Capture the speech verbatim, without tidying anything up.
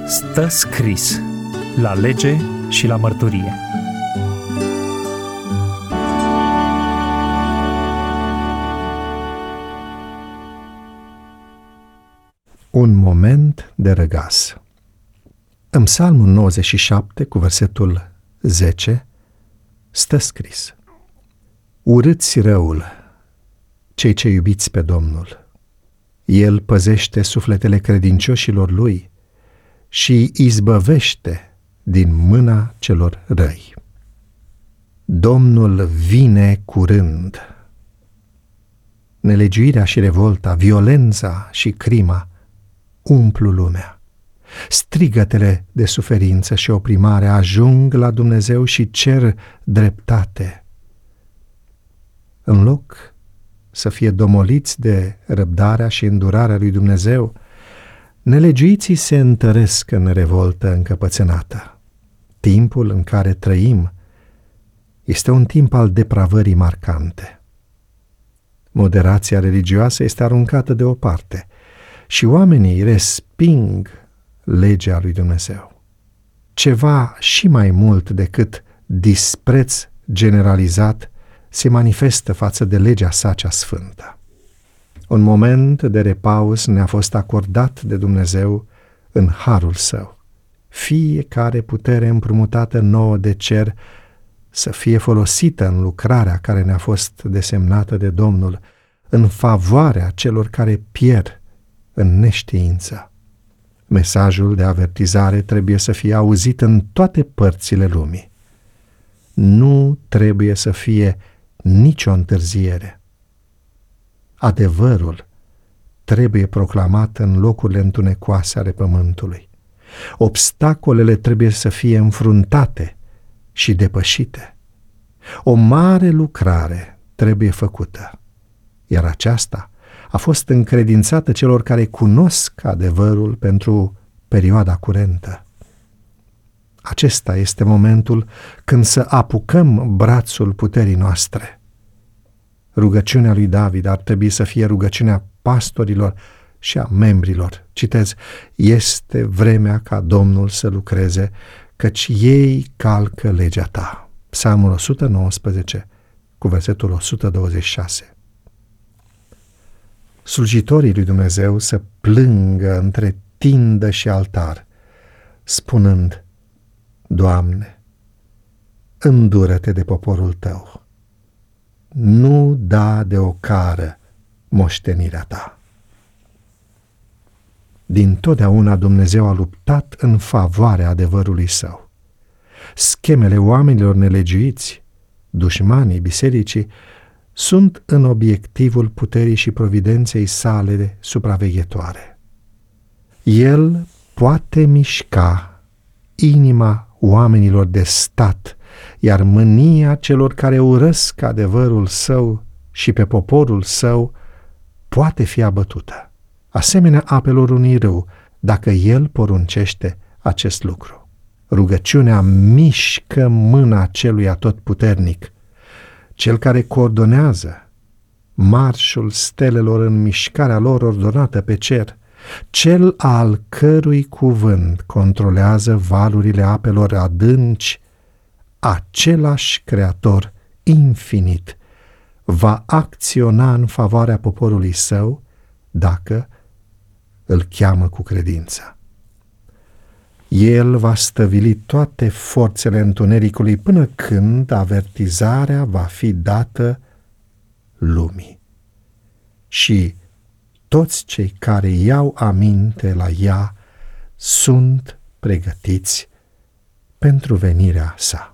Stă scris la lege și la mărturie. Un moment de răgaz. În Psalmul nouăzeci și șapte, cu versetul zece, stă scris: urâți răul, cei ce iubiți pe Domnul. El păzește sufletele credincioșilor lui și îi izbăvește din mâna celor răi. Domnul vine curând. Nelegiuirea și revolta, violența și crima umplu lumea. Strigătele de suferință și oprimare ajung la Dumnezeu și cer dreptate. În loc să fie domoliți de răbdarea și îndurarea lui Dumnezeu, nelegiuiții se întăresc în revoltă încăpățânată. Timpul în care trăim este un timp al depravării marcante. Moderația religioasă este aruncată deoparte și oamenii resping legea lui Dumnezeu. Ceva și mai mult decât dispreț generalizat se manifestă față de legea sa cea sfântă. Un moment de repaus ne-a fost acordat de Dumnezeu în harul său. Fiecare putere împrumutată nouă de cer să fie folosită în lucrarea care ne-a fost desemnată de Domnul, în favoarea celor care pierd în neștiință. Mesajul de avertizare trebuie să fie auzit în toate părțile lumii. Nu trebuie să fie nicio întârziere. Adevărul trebuie proclamat în locurile întunecoase ale pământului. Obstacolele trebuie să fie înfruntate și depășite. O mare lucrare trebuie făcută, iar aceasta a fost încredințată celor care cunosc adevărul pentru perioada curentă. Acesta este momentul când să apucăm brațul puterii noastre. Rugăciunea lui David ar trebui să fie rugăciunea pastorilor și a membrilor. Citez: este vremea ca Domnul să lucreze, căci ei calcă legea ta. Psalmul o sută nouăsprezece, cu versetul o sută douăzeci și șase. Slujitorii lui Dumnezeu să plângă între tindă și altar, spunând: Doamne, îndură-te de poporul tău, nu da de ocară moștenirea ta. Dintotdeauna Dumnezeu a luptat în favoarea adevărului său. Schemele oamenilor nelegiuiți, dușmanii bisericii, sunt în obiectivul puterii și providenței sale supraveghetoare. El poate mișca inima oamenilor de stat, iar mânia celor care urăsc adevărul său și pe poporul său poate fi abătută, asemenea apelor unui râu, dacă el poruncește acest lucru. Rugăciunea mișcă mâna celui atotputernic, cel care coordonează marșul stelelor în mișcarea lor ordonată pe cer, cel al cărui cuvânt controlează valurile apelor adânci, același Creator infinit va acționa în favoarea poporului său dacă îl cheamă cu credință. El va stăvili toate forțele întunericului până când avertizarea va fi dată lumii. Și toți cei care iau aminte la ea sunt pregătiți pentru venirea sa.